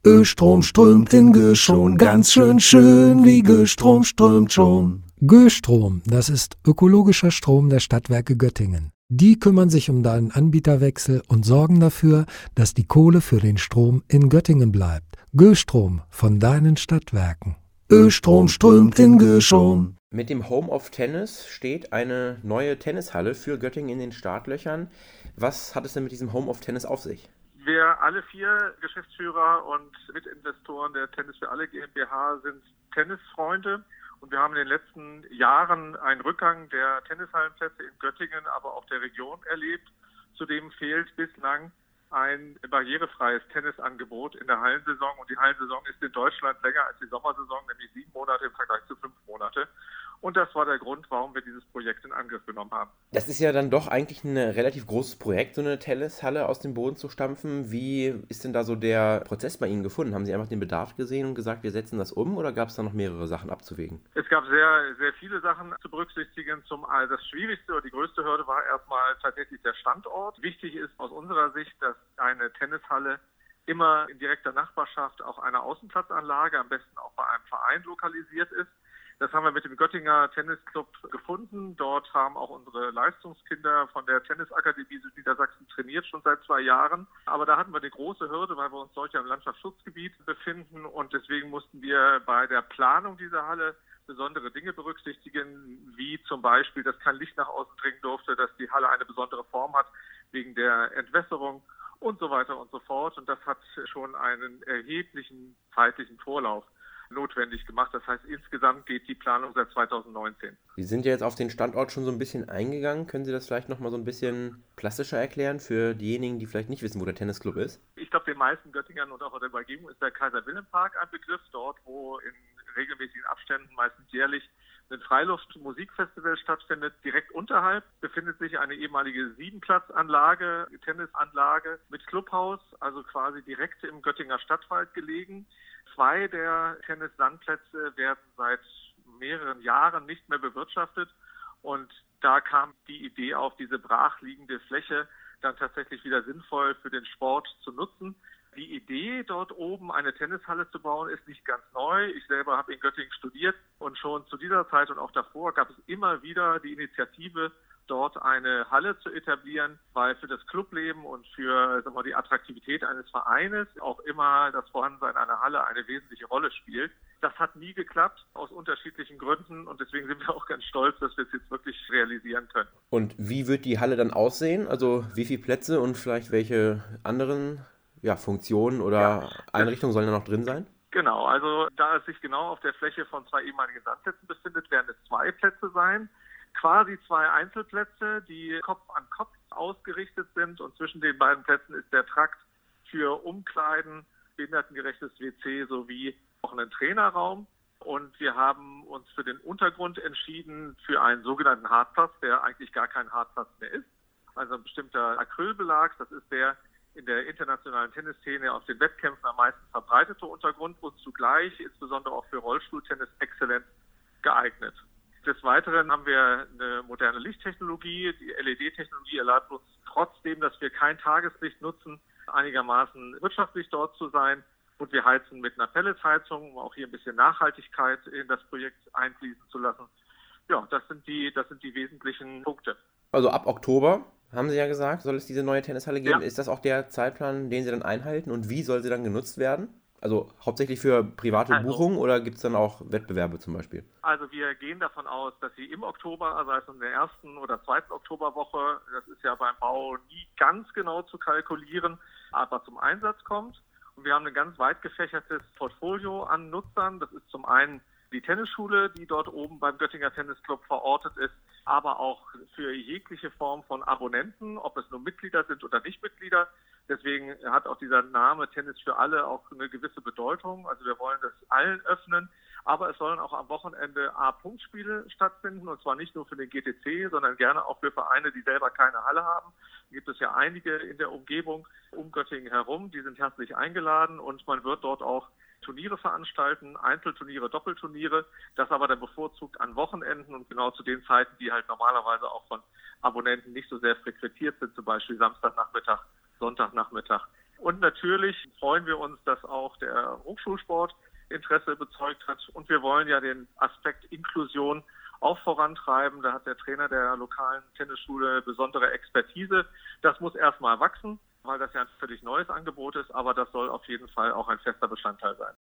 Östrom strömt in Göschon, ganz schön wie Göstrom strömt schon. Göstrom, das ist ökologischer Strom der Stadtwerke Göttingen. Die kümmern sich um deinen Anbieterwechsel und sorgen dafür, dass die Kohle für den Strom in Göttingen bleibt. Göstrom von deinen Stadtwerken. Östrom strömt in Göschon. Mit dem Home of Tennis steht eine neue Tennishalle für Göttingen in den Startlöchern. Was hat es denn mit diesem Home of Tennis auf sich? Wir alle 4 Geschäftsführer und Mitinvestoren der Tennis für alle GmbH sind Tennisfreunde und wir haben in den letzten Jahren einen Rückgang der Tennishallenplätze in Göttingen, aber auch der Region erlebt. Zudem fehlt bislang ein barrierefreies Tennisangebot in der Hallensaison und die Hallensaison ist in Deutschland länger als die Sommersaison, nämlich 7 Monate im Vergleich zu 5 Monate. Und das war der Grund, warum wir dieses Projekt in Angriff genommen haben. Das ist ja dann doch eigentlich ein relativ großes Projekt, so eine Tennishalle aus dem Boden zu stampfen. Wie ist denn da so der Prozess bei Ihnen gefunden? Haben Sie einfach den Bedarf gesehen und gesagt, wir setzen das um, oder gab es da noch mehrere Sachen abzuwägen? Es gab sehr, sehr viele Sachen zu berücksichtigen. Das Schwierigste oder die größte Hürde war erstmal tatsächlich der Standort. Wichtig ist aus unserer Sicht, dass eine Tennishalle immer in direkter Nachbarschaft auch einer Außenplatzanlage, am besten auch bei einem Verein lokalisiert ist. Das haben wir mit dem Göttinger Tennisclub gefunden. Dort haben auch unsere Leistungskinder von der Tennisakademie Südniedersachsen trainiert, schon seit 2 Jahren. Aber da hatten wir eine große Hürde, weil wir uns dort ja im Landschaftsschutzgebiet befinden. Und deswegen mussten wir bei der Planung dieser Halle besondere Dinge berücksichtigen, wie zum Beispiel, dass kein Licht nach außen dringen durfte, dass die Halle eine besondere Form hat wegen der Entwässerung und so weiter und so fort. Und das hat schon einen erheblichen zeitlichen Vorlauf notwendig gemacht. Das heißt, insgesamt geht die Planung seit 2019. Sie sind ja jetzt auf den Standort schon so ein bisschen eingegangen. Können Sie das vielleicht nochmal so ein bisschen plastischer erklären für diejenigen, die vielleicht nicht wissen, wo der Tennisclub ist? Ich glaube, den meisten Göttingern und auch in der Umgebung ist der Kaiser-Wilhelm-Park ein Begriff. Dort, wo in regelmäßigen Abständen, meistens jährlich, ein Freiluft-Musikfestival stattfindet. Direkt unterhalb befindet sich eine ehemalige 7-Platz-Anlage, Tennisanlage mit Clubhaus, also quasi direkt im Göttinger Stadtwald gelegen. 2 der Tennissandplätze werden seit mehreren Jahren nicht mehr bewirtschaftet und da kam die Idee auf, diese brachliegende Fläche dann tatsächlich wieder sinnvoll für den Sport zu nutzen. Die Idee, dort oben eine Tennishalle zu bauen, ist nicht ganz neu. Ich selber habe in Göttingen studiert und schon zu dieser Zeit und auch davor gab es immer wieder die Initiative, dort eine Halle zu etablieren, weil für das Clubleben und für die Attraktivität eines Vereines auch immer das Vorhandensein einer Halle eine wesentliche Rolle spielt. Das hat nie geklappt, aus unterschiedlichen Gründen und deswegen sind wir auch ganz stolz, dass wir es jetzt wirklich realisieren können. Und wie wird die Halle dann aussehen? Also wie viele Plätze und vielleicht welche anderen Funktionen oder Einrichtungen sollen da noch drin sein? Genau, also da es sich genau auf der Fläche von 2 ehemaligen Sandplätzen befindet, werden es 2 Plätze sein. Quasi 2 Einzelplätze, die Kopf an Kopf ausgerichtet sind und zwischen den beiden Plätzen ist der Trakt für Umkleiden, behindertengerechtes WC sowie auch einen Trainerraum. Und wir haben uns für den Untergrund entschieden für einen sogenannten Hartplatz, der eigentlich gar kein Hartplatz mehr ist. Also ein bestimmter Acrylbelag, das ist der in der internationalen Tennisszene auf den Wettkämpfen am meisten verbreitete Untergrund und zugleich insbesondere auch für Rollstuhltennis exzellent geeignet. Des Weiteren haben wir eine moderne Lichttechnologie. Die LED-Technologie erlaubt uns trotzdem, dass wir kein Tageslicht nutzen, einigermaßen wirtschaftlich dort zu sein. Und wir heizen mit einer Pelletsheizung, um auch hier ein bisschen Nachhaltigkeit in das Projekt einfließen zu lassen. Ja, das sind die wesentlichen Punkte. Also ab Oktober, haben Sie ja gesagt, soll es diese neue Tennishalle geben. Ja. Ist das auch der Zeitplan, den Sie dann einhalten? Und wie soll sie dann genutzt werden? Also hauptsächlich für private Buchungen oder gibt es dann auch Wettbewerbe zum Beispiel? Also wir gehen davon aus, dass sie im Oktober, also in der 1. oder 2. Oktoberwoche, das ist ja beim Bau nie ganz genau zu kalkulieren, aber zum Einsatz kommt. Und wir haben ein ganz weit gefächertes Portfolio an Nutzern. Das ist zum einen die Tennisschule, die dort oben beim Göttinger Tennisclub verortet ist, aber auch für jegliche Form von Abonnenten, ob es nur Mitglieder sind oder nicht Mitglieder. Deswegen hat auch dieser Name Tennis für alle auch eine gewisse Bedeutung. Also wir wollen das allen öffnen, aber es sollen auch am Wochenende A-Punktspiele stattfinden und zwar nicht nur für den GTC, sondern gerne auch für Vereine, die selber keine Halle haben. Da gibt es ja einige in der Umgebung um Göttingen herum, die sind herzlich eingeladen und man wird dort auch Turniere veranstalten, Einzelturniere, Doppelturniere, das aber dann bevorzugt an Wochenenden und genau zu den Zeiten, die halt normalerweise auch von Abonnenten nicht so sehr frequentiert sind, zum Beispiel Samstagnachmittag, Sonntagnachmittag. Und natürlich freuen wir uns, dass auch der Hochschulsport Interesse bezeugt hat. Und wir wollen ja den Aspekt Inklusion auch vorantreiben. Da hat der Trainer der lokalen Tennisschule besondere Expertise. Das muss erstmal wachsen, weil das ja ein völlig neues Angebot ist, aber das soll auf jeden Fall auch ein fester Bestandteil sein.